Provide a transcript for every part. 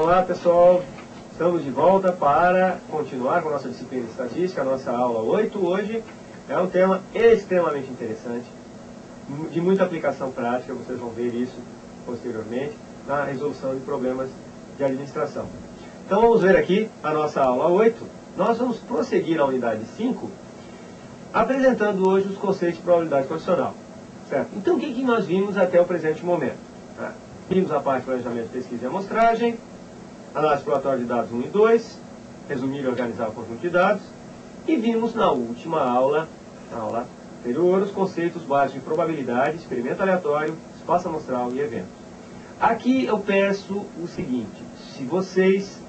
Olá pessoal, estamos de volta para continuar com a nossa disciplina de estatística, a nossa aula 8 hoje. É um tema extremamente interessante, de muita aplicação prática, vocês vão ver isso posteriormente, na resolução de problemas de administração. Então vamos ver aqui a nossa aula 8, nós vamos prosseguir a unidade 5, apresentando hoje os conceitos de probabilidade condicional. Certo? Então o que nós vimos até o presente momento? Vimos a parte de planejamento, pesquisa e amostragem, análise exploratória de dados 1 e 2, resumir e organizar o conjunto de dados, e vimos na última aula, na aula anterior, os conceitos básicos de probabilidade, experimento aleatório, espaço amostral e eventos. Aqui eu peço o seguinte: se vocês,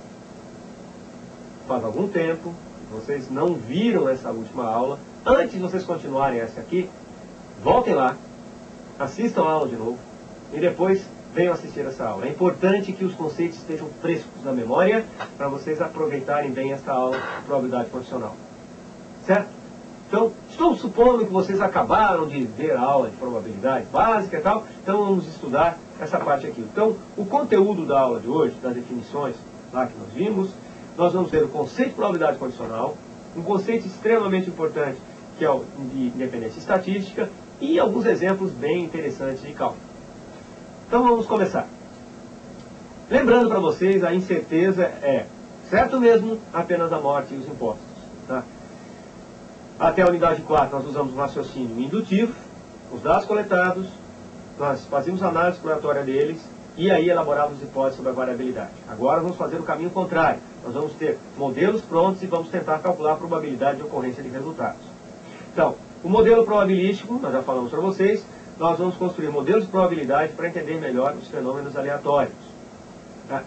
faz algum tempo, vocês não viram essa última aula, antes de vocês continuarem essa aqui, voltem lá, assistam a aula de novo, e depois venham assistir essa aula. É importante que os conceitos estejam frescos na memória para vocês aproveitarem bem essa aula de probabilidade condicional. Certo? Então, estou supondo que vocês acabaram de ver a aula de probabilidade básica e tal, então vamos estudar essa parte aqui. Então, o conteúdo da aula de hoje, das definições lá que nós vimos, nós vamos ver o conceito de probabilidade condicional, um conceito extremamente importante que é o de independência estatística e alguns exemplos bem interessantes de cálculo. Então vamos começar. Lembrando para vocês, a incerteza é certo mesmo, apenas a morte e os impostos. Tá? Até a unidade 4 nós usamos um raciocínio indutivo, os dados coletados, nós fazíamos análise exploratória deles e aí elaborávamos hipóteses sobre a variabilidade. Agora vamos fazer o caminho contrário. Nós vamos ter modelos prontos e vamos tentar calcular a probabilidade de ocorrência de resultados. Então, o modelo probabilístico, nós já falamos para vocês, nós vamos construir modelos de probabilidade para entender melhor os fenômenos aleatórios. Tá?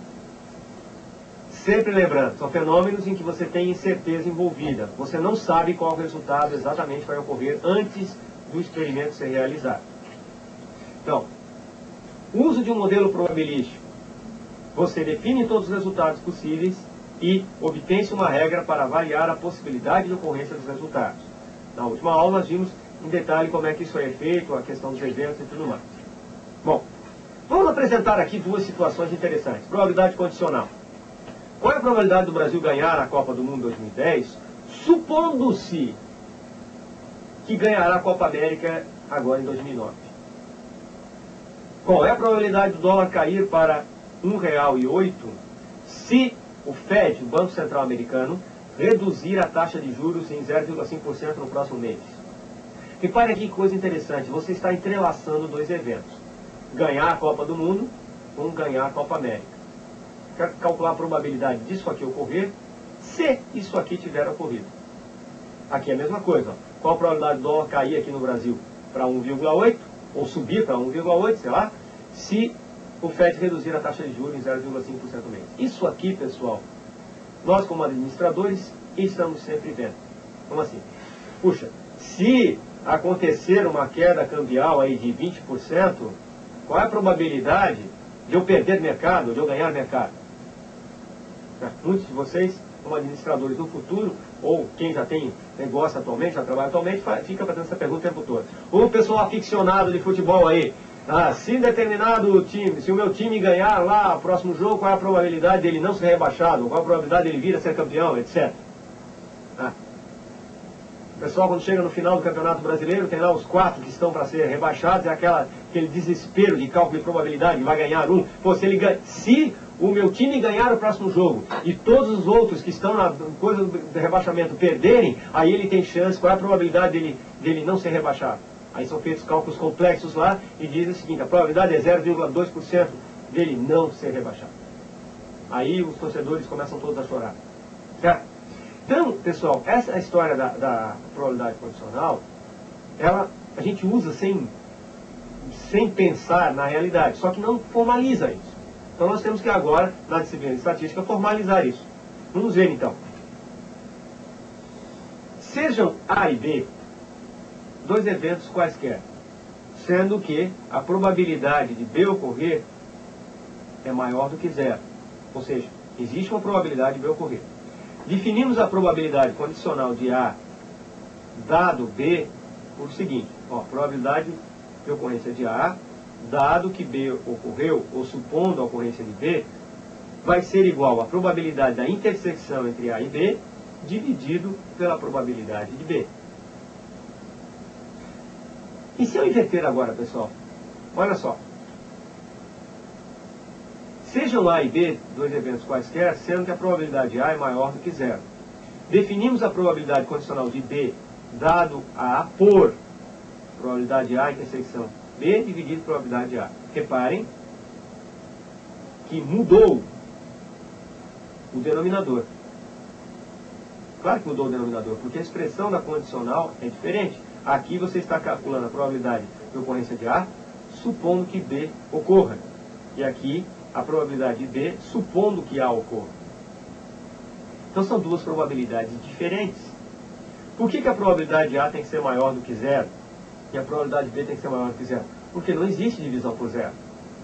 Sempre lembrando, são fenômenos em que você tem incerteza envolvida. Você não sabe qual resultado exatamente vai ocorrer antes do experimento ser realizado. Então, o uso de um modelo probabilístico. Você define todos os resultados possíveis e obtém-se uma regra para avaliar a possibilidade de ocorrência dos resultados. Na última aula nós vimos em detalhe como é que isso é feito, a questão dos eventos e tudo mais. Bom, vamos apresentar aqui duas situações interessantes. Probabilidade condicional. Qual é a probabilidade do Brasil ganhar a Copa do Mundo 2010, supondo-se que ganhará a Copa América agora em 2009? Qual é a probabilidade do dólar cair para R$ 1,08 se o Fed, o Banco Central Americano, reduzir a taxa de juros em 0,5% no próximo mês? Repare aqui que coisa interessante, você está entrelaçando dois eventos. Ganhar a Copa do Mundo com ganhar a Copa América. Quero calcular a probabilidade disso aqui ocorrer, se isso aqui tiver ocorrido. Aqui é a mesma coisa. Ó. Qual a probabilidade do dólar cair aqui no Brasil para 1,8, ou subir para 1,8, sei lá, se o FED reduzir a taxa de juros em 0,5% no mês. Isso aqui, pessoal, nós como administradores estamos sempre vendo. Como assim? Puxa, se acontecer uma queda cambial aí de 20%, qual é a probabilidade de eu perder mercado, de eu ganhar mercado? Muitos de vocês, como administradores no futuro, ou quem já tem negócio atualmente, já trabalha atualmente, fica fazendo essa pergunta o tempo todo. O pessoal aficionado de futebol aí, se determinado time, se o meu time ganhar lá o próximo jogo, qual é a probabilidade dele não ser rebaixado, qual é a probabilidade dele vir a ser campeão, etc. O pessoal, quando chega no final do Campeonato Brasileiro, tem lá os 4 que estão para ser rebaixados, é aquele desespero de cálculo de probabilidade, vai ganhar um. Pô, se o meu time ganhar o próximo jogo e todos os outros que estão na coisa do rebaixamento perderem, aí ele tem chance, qual é a probabilidade dele não ser rebaixado? Aí são feitos cálculos complexos lá e dizem o seguinte: a probabilidade é 0,2% dele não ser rebaixado. Aí os torcedores começam todos a chorar. Certo? Então, pessoal, essa história da probabilidade condicional, a gente usa sem pensar na realidade, só que não formaliza isso. Então nós temos que agora, na disciplina de estatística, formalizar isso. Vamos ver então. Sejam A e B dois eventos quaisquer, sendo que a probabilidade de B ocorrer é maior do que zero. Ou seja, existe uma probabilidade de B ocorrer. Definimos a probabilidade condicional de A dado B por o seguinte: probabilidade de ocorrência de A, dado que B ocorreu, ou supondo a ocorrência de B, vai ser igual à probabilidade da intersecção entre A e B, dividido pela probabilidade de B. E se eu inverter agora, pessoal? Olha só. Sejam A e B dois eventos quaisquer, sendo que a probabilidade de A é maior do que zero. Definimos a probabilidade condicional de B dado A por probabilidade A intersecção B dividido probabilidade de A. Reparem que mudou o denominador. Claro que mudou o denominador, porque a expressão da condicional é diferente. Aqui você está calculando a probabilidade de ocorrência de A, supondo que B ocorra. E aqui a probabilidade de B, supondo que A ocorra. Então são duas probabilidades diferentes. Por que a probabilidade de A tem que ser maior do que zero? E a probabilidade de B tem que ser maior do que zero? Porque não existe divisão por zero.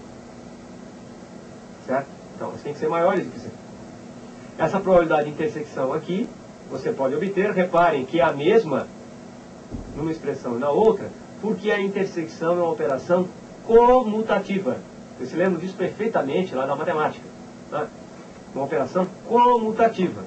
Certo? Então elas têm que ser maiores do que zero. Essa probabilidade de intersecção aqui, você pode obter, reparem que é a mesma numa expressão e na outra, porque a intersecção é uma operação comutativa. Vocês se lembram disso perfeitamente lá na matemática. Tá? Uma operação comutativa.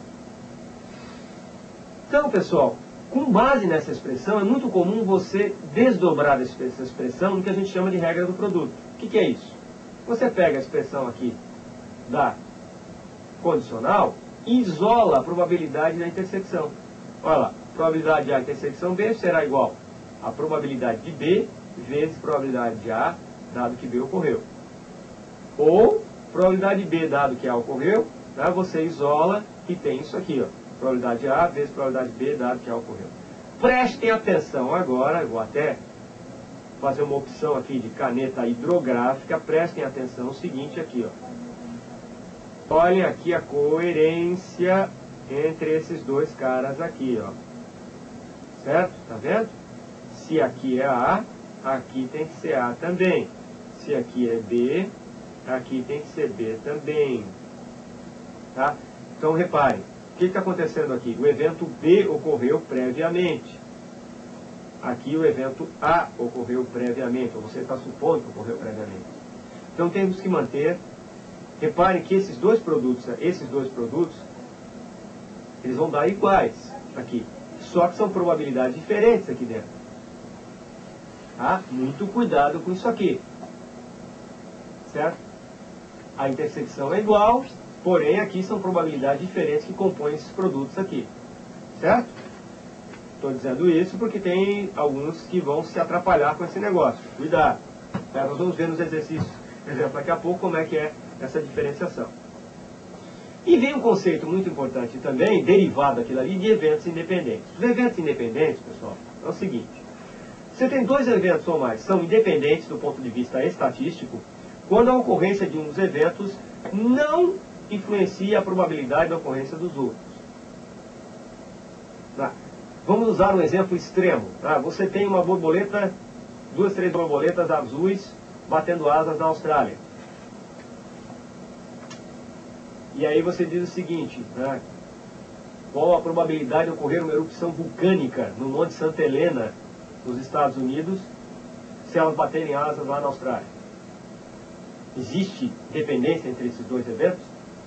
Então, pessoal, com base nessa expressão, é muito comum você desdobrar essa expressão no que a gente chama de regra do produto. O que é isso? Você pega a expressão aqui da condicional e isola a probabilidade da intersecção. Olha lá, a probabilidade de A intersecção B será igual a probabilidade de B vezes probabilidade de A, dado que B ocorreu. Ou, probabilidade de B, dado que A ocorreu, tá? Você isola e tem isso aqui, ó, probabilidade de A vezes probabilidade de B, dado que A ocorreu. Prestem atenção agora, eu vou até fazer uma opção aqui de caneta hidrográfica, prestem atenção no seguinte aqui, ó. Olhem aqui a coerência entre esses dois caras aqui, ó. Certo? Tá vendo? Se aqui é A, aqui tem que ser A também. Se aqui é B, aqui tem que ser B também. Tá? Então reparem, o que está acontecendo aqui? O evento B ocorreu previamente. Aqui o evento A ocorreu previamente, ou você está supondo que ocorreu previamente. Então temos que manter. Reparem que esses dois produtos, eles vão dar iguais aqui. Só que são probabilidades diferentes aqui dentro. Tá? Muito cuidado com isso aqui. Certo? A intersecção é igual, porém aqui são probabilidades diferentes que compõem esses produtos aqui. Certo? Estou dizendo isso porque tem alguns que vão se atrapalhar com esse negócio. Cuidado. Nós vamos ver nos exercícios, por exemplo, daqui a pouco como é que é essa diferenciação. E vem um conceito muito importante também, derivado daquilo ali, de eventos independentes. Os eventos independentes, pessoal, é o seguinte. Você tem dois eventos ou mais, são independentes do ponto de vista estatístico, quando a ocorrência de um dos eventos não influencia a probabilidade da ocorrência dos outros. Tá? Vamos usar um exemplo extremo. Tá? Você tem uma borboleta, 2, 3 borboletas azuis batendo asas na Austrália. E aí você diz o seguinte, né? Qual a probabilidade de ocorrer uma erupção vulcânica no Monte Santa Helena, nos Estados Unidos, se elas baterem asas lá na Austrália? Existe dependência entre esses dois eventos?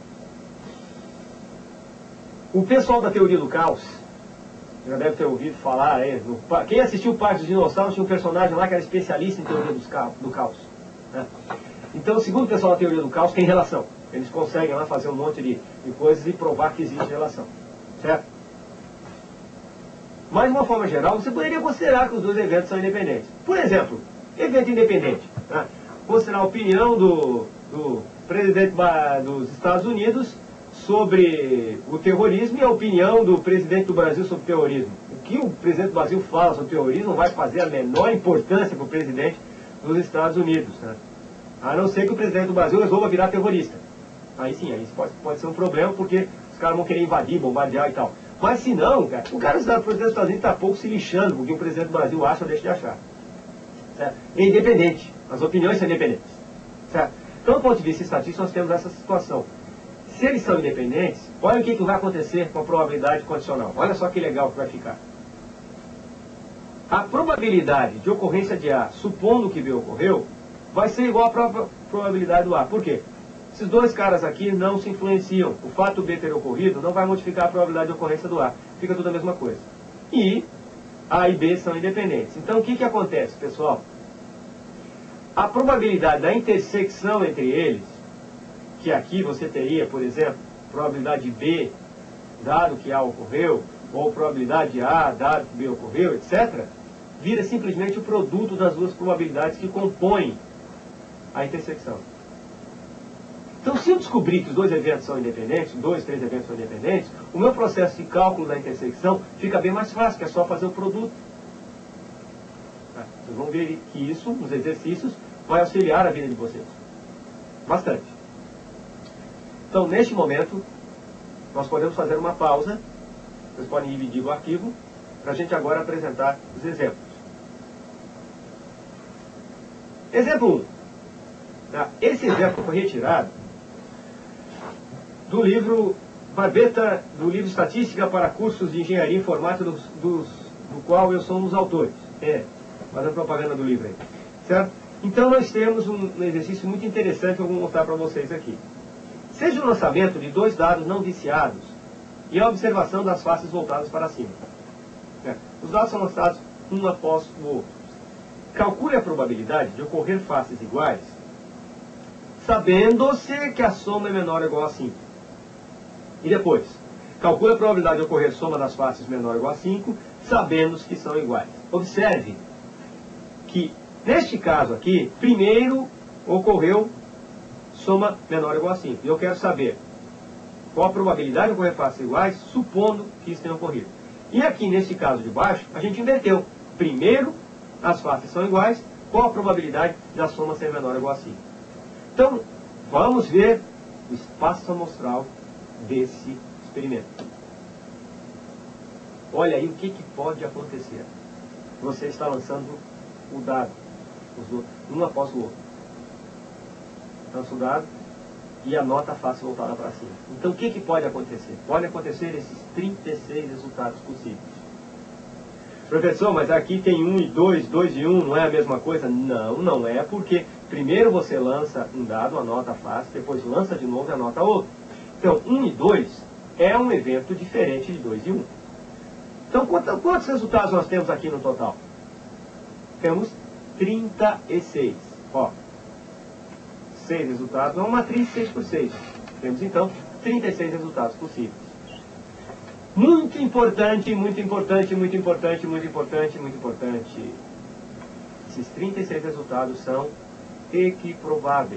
O pessoal da teoria do caos, já deve ter ouvido falar aí, quem assistiu o Parque dos Dinossauros tinha um personagem lá que era especialista em teoria do caos. Né? Então, segundo o pessoal da teoria do caos, tem relação. Eles conseguem lá fazer um monte de coisas e provar que existe relação. Certo? Mas, de uma forma geral, você poderia considerar que os dois eventos são independentes. Por exemplo, evento independente. Né? Considerar a opinião do presidente dos Estados Unidos sobre o terrorismo e a opinião do presidente do Brasil sobre o terrorismo. O que o presidente do Brasil fala sobre o terrorismo não vai fazer a menor importância para o presidente dos Estados Unidos. Né? A não ser que o presidente do Brasil resolva virar terrorista. Aí sim, aí pode ser um problema, porque os caras vão querer invadir, bombardear e tal. Mas se não, cara, o presidente dos Estados Unidos está pouco se lixando porque o presidente do Brasil acha ou deixa de achar. Certo? É independente. As opiniões são independentes. Certo? Então, do ponto de vista estatístico, nós temos essa situação. Se eles são independentes, olha o que vai acontecer com a probabilidade condicional. Olha só que legal que vai ficar. A probabilidade de ocorrência de A, supondo que B ocorreu, vai ser igual à própria probabilidade do A. Por quê? Esses dois caras aqui não se influenciam. O fato B ter ocorrido não vai modificar a probabilidade de ocorrência do A. Fica tudo a mesma coisa. E A e B são independentes. Então o que acontece, pessoal? A probabilidade da intersecção entre eles, que aqui você teria, por exemplo, probabilidade de B, dado que A ocorreu, ou probabilidade de A, dado que B ocorreu, etc., vira simplesmente o produto das duas probabilidades que compõem a intersecção. Então, se eu descobrir que os dois eventos são independentes, três eventos são independentes, o meu processo de cálculo da intersecção fica bem mais fácil, que é só fazer o produto. Vocês vão ver que isso, nos exercícios, vai auxiliar a vida de vocês. Bastante. Então, neste momento, nós podemos fazer uma pausa. Vocês podem dividir o arquivo, para a gente agora apresentar os exemplos. Exemplo 1. Esse exemplo foi retirado do livro Barbeta, do livro Estatística para Cursos de Engenharia Informática, do qual eu sou um dos autores. Fazendo propaganda do livro aí. Certo? Então nós temos um exercício muito interessante que eu vou mostrar para vocês aqui. Seja o lançamento de dois dados não viciados e a observação das faces voltadas para cima. Os dados são lançados um após o outro. Calcule a probabilidade de ocorrer faces iguais, sabendo-se que a soma é menor ou igual a 5. E depois, calcule a probabilidade de ocorrer soma das faces menor ou igual a 5, sabendo-se que são iguais. Observe que, neste caso aqui, primeiro ocorreu soma menor ou igual a 5. E eu quero saber qual a probabilidade de ocorrer faces iguais, supondo que isso tenha ocorrido. E aqui, nesse caso de baixo, a gente inverteu. Primeiro, as faces são iguais, qual a probabilidade da soma ser menor ou igual a 5? Então, vamos ver o espaço amostral desse experimento. Olha aí o que pode acontecer. Você está lançando o dado, um após o outro. Lança o dado e anota a face voltada para cima. Então o que pode acontecer? Pode acontecer esses 36 resultados possíveis. Professor, mas aqui tem 1 e 2, 2 e 1, não é a mesma coisa? Não, não é, porque primeiro você lança um dado, anota a face, depois lança de novo e anota outro. Então 1 e 2 é um evento diferente de 2 e 1. Então quantos resultados nós temos aqui no total? Temos 36. Ó, 6 resultados, é uma matriz 6 por 6. Temos então 36 resultados possíveis. Muito importante, muito importante, muito importante, muito importante, muito importante. Esses 36 resultados são equiprováveis.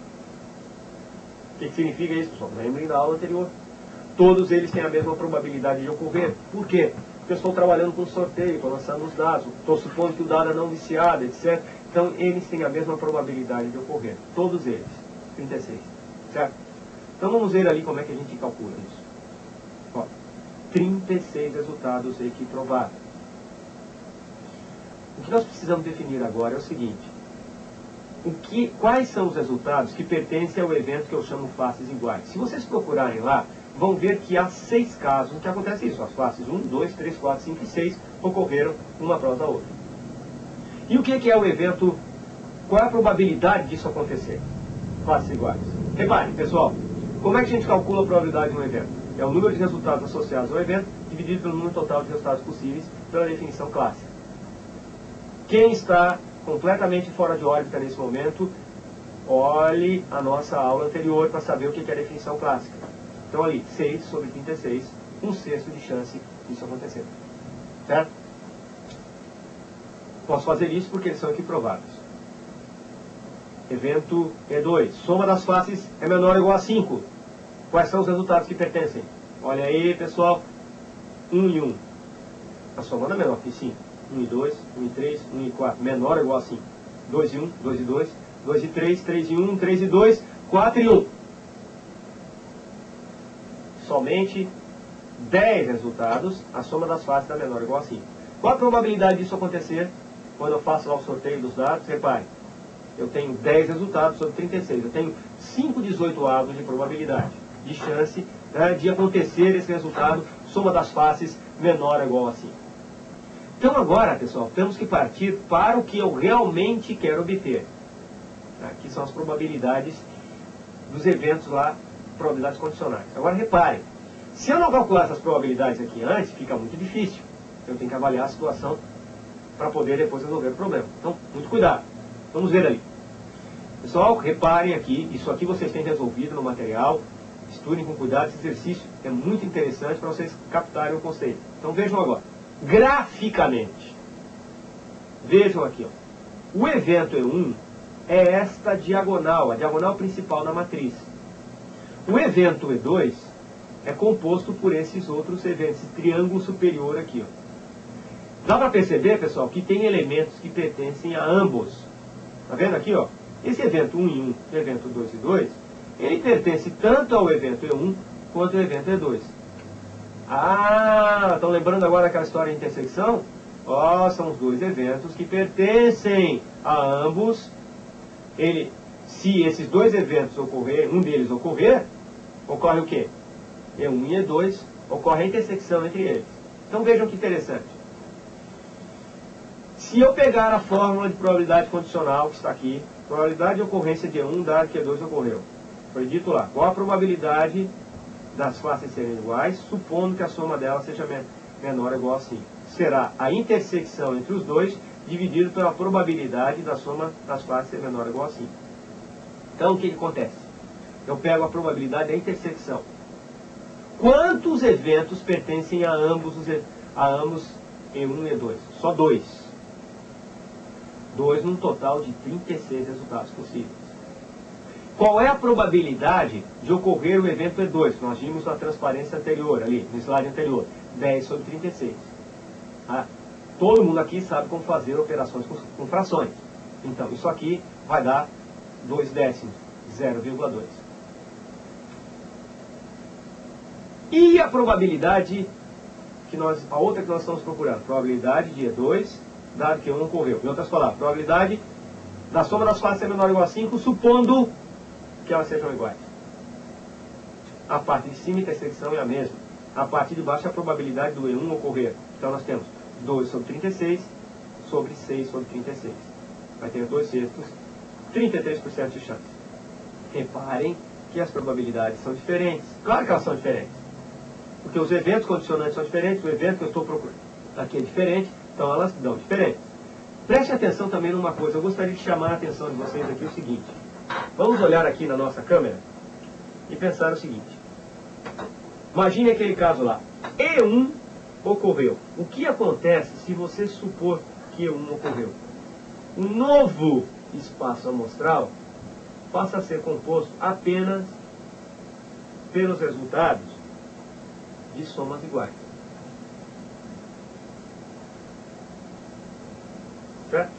O que significa isso, pessoal? Lembrem da aula anterior. Todos eles têm a mesma probabilidade de ocorrer. Por quê? Porque eu estou trabalhando com sorteio, estou lançando os dados, estou supondo que o dado é não viciado, etc. Então, eles têm a mesma probabilidade de ocorrer. Todos eles. 36. Certo? Então, vamos ver ali como é que a gente calcula isso. Ó, 36 resultados equiprováveis. O que nós precisamos definir agora é o seguinte. Quais são os resultados que pertencem ao evento que eu chamo faces iguais? Se vocês procurarem lá, vão ver que há 6 casos em que acontece isso. As faces 1, 2, 3, 4, 5 e 6 ocorreram uma após a outra. E o que é o evento? Qual é a probabilidade disso acontecer? Faces iguais. Reparem, pessoal, como é que a gente calcula a probabilidade de um evento? É o número de resultados associados ao evento dividido pelo número total de resultados possíveis pela definição clássica. Quem está completamente fora de órbita nesse momento, olhe a nossa aula anterior para saber o que é a definição clássica. Então ali, 6 sobre 36, 1/6 de chance disso acontecer. Certo? Posso fazer isso porque eles são equiprováveis. Evento E2. Soma das faces é menor ou igual a 5. Quais são os resultados que pertencem? Olha aí, pessoal. 1 e 1. A soma não é menor que 5. 1 e 2, 1 e 3, 1 e 4. Menor ou igual a 5. 2 e 1, 2 e 2, 2 e 3, 3 e 1, 3 e 2, 4 e 1. Somente 10 resultados, a soma das faces é menor ou igual a 5. Qual a probabilidade disso acontecer quando eu faço lá o sorteio dos dados? Repare, eu tenho 10 resultados sobre 36. Eu tenho 5 18avos de probabilidade, de chance de acontecer esse resultado, soma das faces menor ou igual a 5. Então agora, pessoal, temos que partir para o que eu realmente quero obter. Aqui são as probabilidades dos eventos lá, probabilidades condicionais. Agora reparem, se eu não calcular essas probabilidades aqui antes, fica muito difícil. Eu tenho que avaliar a situação para poder depois resolver o problema. Então, muito cuidado. Vamos ver ali. Pessoal, reparem aqui, isso aqui vocês têm resolvido no material. Estudem com cuidado, esse exercício é muito interessante para vocês captarem o conceito. Então vejam agora, graficamente. Vejam aqui, ó. O evento E1 é esta diagonal, a diagonal principal da matriz. O evento E2 é composto por esses outros eventos, esse triângulo superior aqui, ó. Dá para perceber, pessoal, que tem elementos que pertencem a ambos. Tá vendo aqui, ó? Esse evento 1 e 1 e evento 2 e 2, ele pertence tanto ao evento E1 quanto ao evento E2. Ah, estão lembrando agora daquela história de intersecção? Ó, são os dois eventos que pertencem a ambos. Se esses dois eventos ocorrer, um deles ocorrer, ocorre o quê? E1 e E2, ocorre a intersecção entre eles. Então vejam que interessante. Se eu pegar a fórmula de probabilidade condicional que está aqui, probabilidade de ocorrência de E1 dado que E2 ocorreu. Foi dito lá, qual a probabilidade das classes serem iguais, supondo que a soma delas seja menor ou igual a 5. Será a intersecção entre os dois dividido pela probabilidade da soma das classes ser menor ou igual a 5. Então o que acontece? Eu pego a probabilidade da intersecção. Quantos eventos pertencem a ambos E1 e E2? Só 2. 2 num total de 36 resultados possíveis. Qual é a probabilidade de ocorrer o evento E2? Nós vimos na transparência anterior, ali, no slide anterior. 10 sobre 36. Ah, todo mundo aqui sabe como fazer operações com frações. Então, isso aqui vai dar 2 décimos, 0,2. E a probabilidade, a outra que nós estamos procurando, probabilidade de E2, dado que E1 ocorreu. Em outras palavras, probabilidade da soma das classes ser menor ou igual a 5, supondo que elas sejam iguais. A parte de cima, a intersecção é a mesma. A parte de baixo é a probabilidade do E1 ocorrer. Então nós temos 2 sobre 36 sobre 6 sobre 36. Vai ter 2 sextos, 33% de chance. Reparem que as probabilidades são diferentes. Claro que elas são diferentes. Porque os eventos condicionantes são diferentes, o evento que eu estou procurando aqui é diferente, então elas dão diferente. Preste atenção também numa coisa, eu gostaria de chamar a atenção de vocês aqui o seguinte. Vamos olhar aqui na nossa câmera e pensar o seguinte. Imagine aquele caso lá. E1 ocorreu. O que acontece se você supor que E1 ocorreu? O novo espaço amostral passa a ser composto apenas pelos resultados de somas iguais. Certo?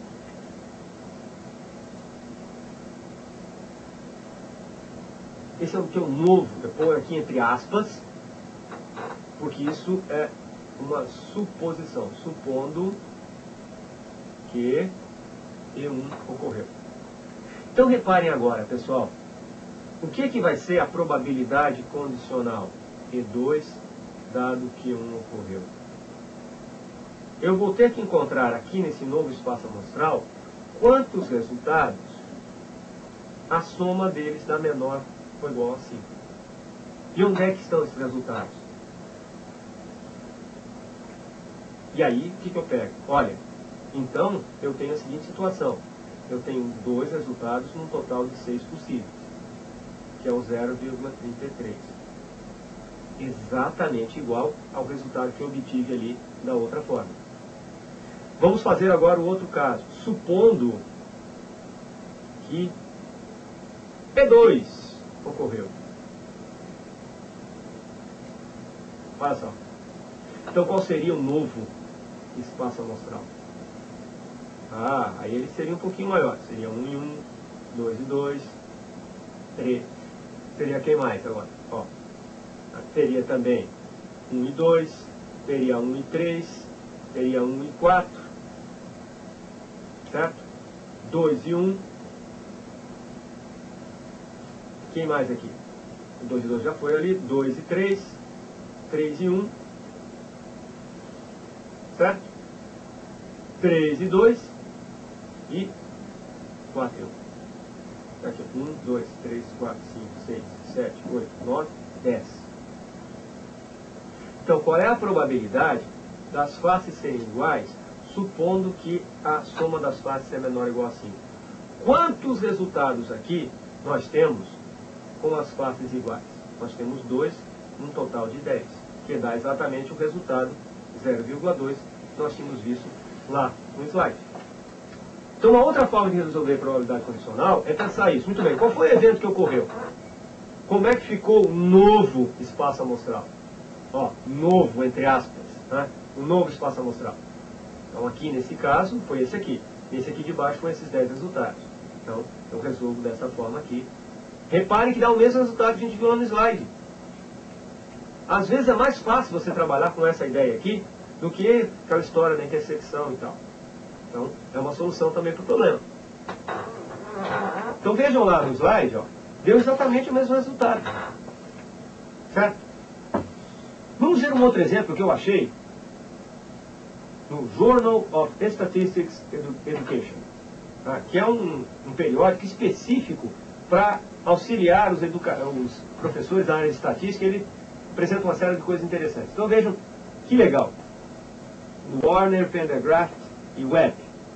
Esse é o que é o novo, eu ponho aqui entre aspas, porque isso é uma suposição, supondo que E1 ocorreu. Então reparem agora, pessoal, o que vai ser a probabilidade condicional E2, dado que E1 ocorreu? Eu vou ter que encontrar aqui nesse novo espaço amostral quantos resultados a soma deles dá menor ou igual a 5. E onde é que estão esses resultados? E aí, o que eu pego? Olha, então eu tenho a seguinte situação. Eu tenho 2 resultados num total de 6 possíveis, que é o 0,33. Exatamente igual ao resultado que eu obtive ali da outra forma. Vamos fazer agora o outro caso. Supondo que E2 ocorreu. Olha só. Então qual seria o novo espaço amostral? Ah, aí ele seria um pouquinho maior. Seria 1 e 1, 2 e 2, 3. Teria quem mais agora? Ó, teria também 1 e 2, teria 1 e 3, teria 1 e 4. Certo? 2 e 1. Quem mais aqui? O 2 e 2 já foi ali. 2 e 3. 3 e 1. Certo? 3 e 2. E 4 e 1. Aqui, 1, 2, 3, 4, 5, 6, 7, 8, 9, 10. Então, qual é a probabilidade das faces serem iguais, supondo que a soma das faces é menor ou igual a 5? Quantos resultados aqui nós temos com as faces iguais? Nós temos 2, um total de 10, que dá exatamente o resultado 0,2 que nós tínhamos visto lá no slide. Então, uma outra forma de resolver a probabilidade condicional é pensar isso. Muito bem, qual foi o evento que ocorreu? Como é que ficou o novo espaço amostral? Ó, novo, entre aspas, né? O novo espaço amostral. Então, aqui nesse caso, foi esse aqui. Esse aqui de baixo foi esses 10 resultados. Então, eu resolvo dessa forma aqui. Reparem que dá o mesmo resultado que a gente viu lá no slide. Às vezes é mais fácil você trabalhar com essa ideia aqui do que aquela história da intersecção e tal. Então, é uma solução também para o problema. Então, vejam lá no slide, ó, deu exatamente o mesmo resultado. Certo? Vamos ver um outro exemplo que eu achei no Journal of Statistics Education, tá? Que é um periódico específico para auxiliar os professores da área de estatística. Ele apresenta uma série de coisas interessantes. Então, vejam que legal. Warner, Pendergraft e Webb.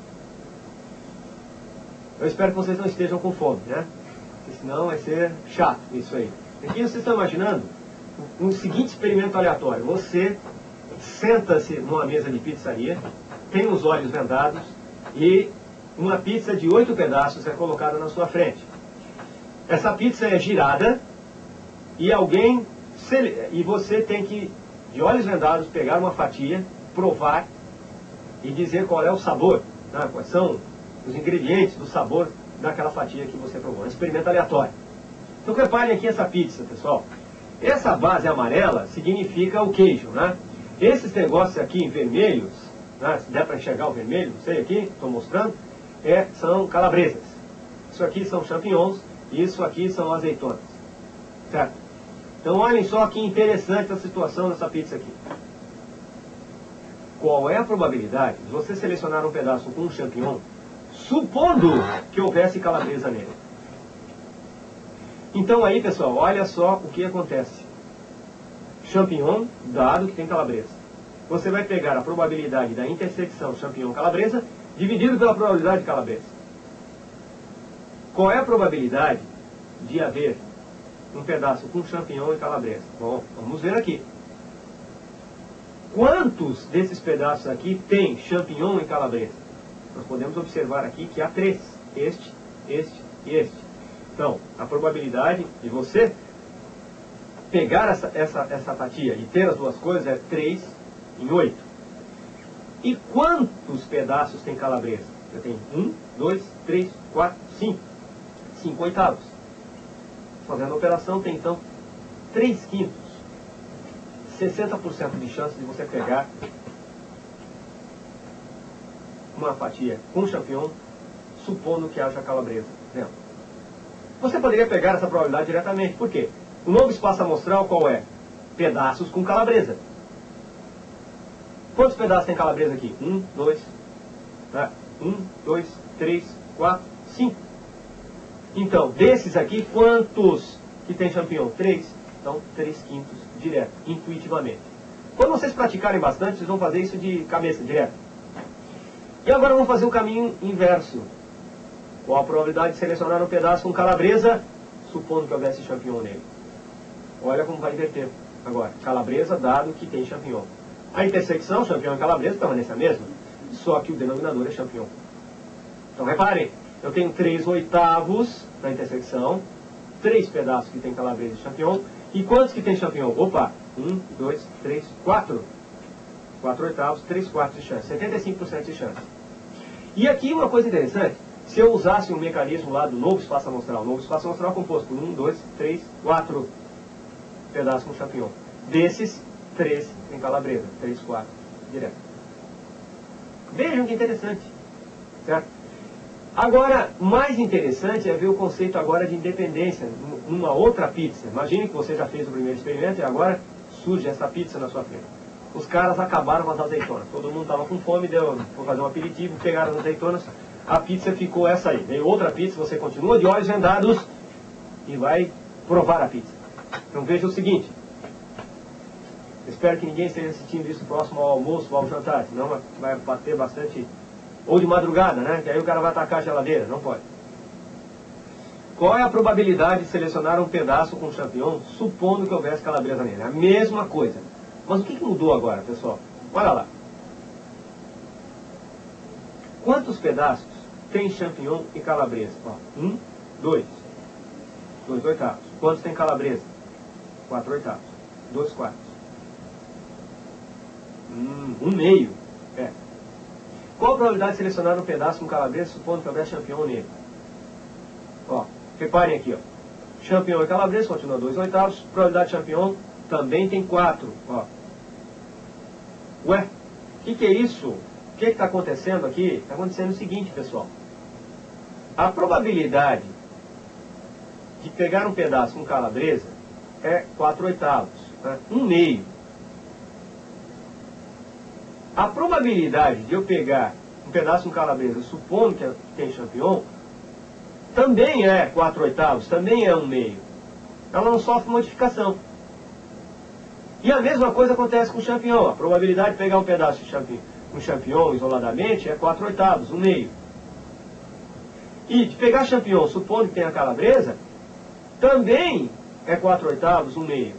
Eu espero que vocês não estejam com fome, né? Porque senão vai ser chato isso aí. Aqui vocês estão imaginando um seguinte experimento aleatório. Você senta-se numa mesa de pizzaria, tem os olhos vendados e uma pizza de 8 pedaços é colocada na sua frente. Essa pizza é girada e você tem que, de olhos vendados, pegar uma fatia, provar e dizer qual é o sabor, né? Quais são os ingredientes do sabor daquela fatia que você provou. É um experimento aleatório. Então reparem aqui essa pizza, pessoal. Essa base amarela significa o queijo, né? Esses negócios aqui em vermelhos, né? Se der para enxergar o vermelho, não sei aqui, estou mostrando, são calabresas. Isso aqui são champignons e isso aqui são azeitonas. Certo? Então olhem só que interessante a situação dessa pizza aqui. Qual é a probabilidade de você selecionar um pedaço com um champignon, supondo que houvesse calabresa nele? Então aí, pessoal, olha só o que acontece. Champignon, dado que tem calabresa. Você vai pegar a probabilidade da intersecção champignon-calabresa dividido pela probabilidade de calabresa. Qual é a probabilidade de haver um pedaço com champignon e calabresa? Bom, vamos ver aqui. Quantos desses pedaços aqui tem champignon e calabresa? Nós podemos observar aqui que há 3. Este e este. Então, a probabilidade de você pegar essa fatia e ter as duas coisas é 3 em 8. E quantos pedaços tem calabresa? Eu tenho 1, 2, 3, 4, 5. 5 oitavos. Fazendo a operação tem então 3 quintos. 60% de chance de você pegar uma fatia com champignon, supondo que haja calabresa dentro. Você poderia pegar essa probabilidade diretamente. Por quê? O novo espaço amostral qual é? Pedaços com calabresa. Quantos pedaços tem calabresa aqui? 1, 2, 3, 4, 5. Então, desses aqui, quantos que tem champignon? 3. Então, 3 quintos direto, intuitivamente. Quando vocês praticarem bastante, vocês vão fazer isso de cabeça, direto. E agora vamos fazer o caminho inverso. Qual a probabilidade de selecionar um pedaço com calabresa, supondo que houvesse champignon nele? Olha como vai inverter. Agora, calabresa dado que tem champignon. A intersecção, champignon e calabresa, permanece a mesma, só que o denominador é champignon. Então reparem, eu tenho 3 oitavos na intersecção, 3 pedaços que tem calabresa e champignon, e quantos que tem champignon? Opa, 1, 2, 3, 4. 4 oitavos, 3 quartos de chance, 75% de chance. E aqui uma coisa interessante, se eu usasse um mecanismo lá do novo espaço amostral, o novo espaço amostral é composto por 1, 2, 3, 4 pedaços com champignon. Desses, 3 tem calabresa, 3, 4, direto. Vejam que interessante, certo? Agora, mais interessante é ver o conceito agora de independência numa outra pizza. Imagine que você já fez o primeiro experimento e agora surge essa pizza na sua frente. Os caras acabaram com as azeitonas. Todo mundo estava com fome, foi fazer um aperitivo, pegaram as azeitonas. a pizza ficou essa aí. Veio outra pizza, você continua de olhos vendados e vai provar a pizza. Então veja o seguinte. Espero que ninguém esteja assistindo isso próximo ao almoço ou ao jantar, senão vai bater bastante. Ou de madrugada, né? Que aí o cara vai atacar a geladeira, não pode. Qual é a probabilidade de selecionar um pedaço com champignon, supondo que houvesse calabresa nele? A mesma coisa. Mas o que mudou agora, pessoal? Olha lá. Quantos pedaços tem champignon e calabresa? Ó, 1, 2. 2 oitavos. Quantos tem calabresa? 4 oitavos. 2 quartos. 1 meio. É. Qual a probabilidade de selecionar um pedaço com calabresa, supondo que houvesse champignon nele? Ó, reparem aqui, ó. Champignon e calabresa continua 2 oitavos. Probabilidade de champignon também tem 4. Ó. Ué, o que é isso? O que está acontecendo aqui? Está acontecendo o seguinte, pessoal. A probabilidade de pegar um pedaço com calabresa é 4 oitavos. Né? 1 meio. A probabilidade de eu pegar um pedaço com calabresa, supondo que tem champignon, também é 4 oitavos, também é 1 meio. Ela não sofre modificação. E a mesma coisa acontece com o champignon. A probabilidade de pegar um pedaço de champignon isoladamente é 4 oitavos, 1 meio. E de pegar champignon, supondo que tenha calabresa, também é 4 oitavos, 1 meio.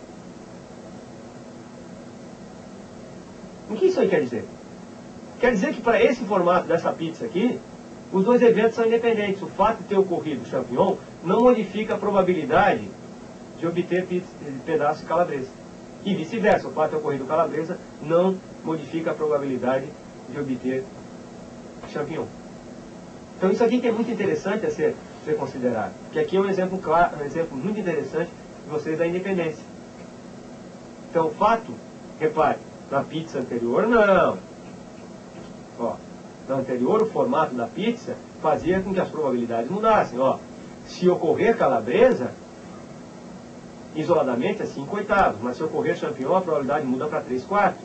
O que isso aí quer dizer? Quer dizer que para esse formato dessa pizza aqui, os dois eventos são independentes. O fato de ter ocorrido o champignon não modifica a probabilidade de obter pedaço de calabresa. E vice-versa, o fato de ter ocorrido calabresa não modifica a probabilidade de obter champignon. Então isso aqui que é muito interessante a ser considerado. Porque aqui é um exemplo claro, um exemplo muito interessante de vocês da independência. Então o fato, repare, na pizza anterior não. Ó, na anterior o formato da pizza fazia com que as probabilidades mudassem. Ó, se ocorrer calabresa, isoladamente é 5 oitavos, mas se ocorrer champignon a probabilidade muda para 3 quartos.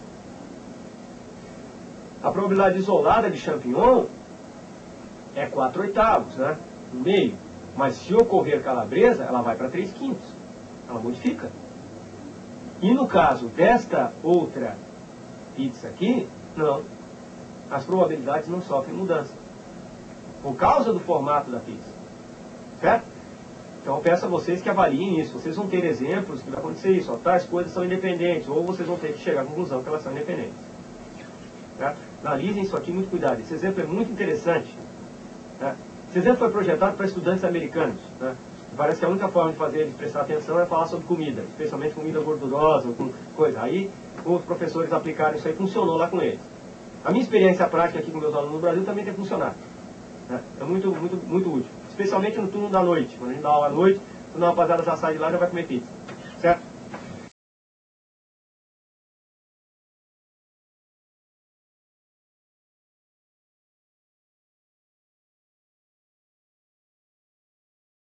A probabilidade isolada de champignon é 4 oitavos, né? 1 meio. Mas se ocorrer calabresa, ela vai para 3 quintos. Ela modifica. E no caso desta outra pizza aqui, não. As probabilidades não sofrem mudança. Por causa do formato da pizza. Certo? Então eu peço a vocês que avaliem isso. Vocês vão ter exemplos que vai acontecer isso. Ó, tais coisas são independentes. Ou vocês vão ter que chegar à conclusão que elas são independentes. Certo? Analisem isso aqui com muito cuidado. Esse exemplo é muito interessante. Certo? Esse exemplo foi projetado para estudantes americanos. Né? Parece que a única forma de fazer eles prestar atenção é falar sobre comida, especialmente comida gordurosa, com coisa. Aí os professores aplicaram isso aí, funcionou lá com eles. A minha experiência prática aqui com meus alunos no Brasil também tem funcionado. Né? É muito útil. Especialmente no turno da noite. Quando a gente dá aula à noite, quando a rapaziada já sai de lá, já vai comer pizza. Certo?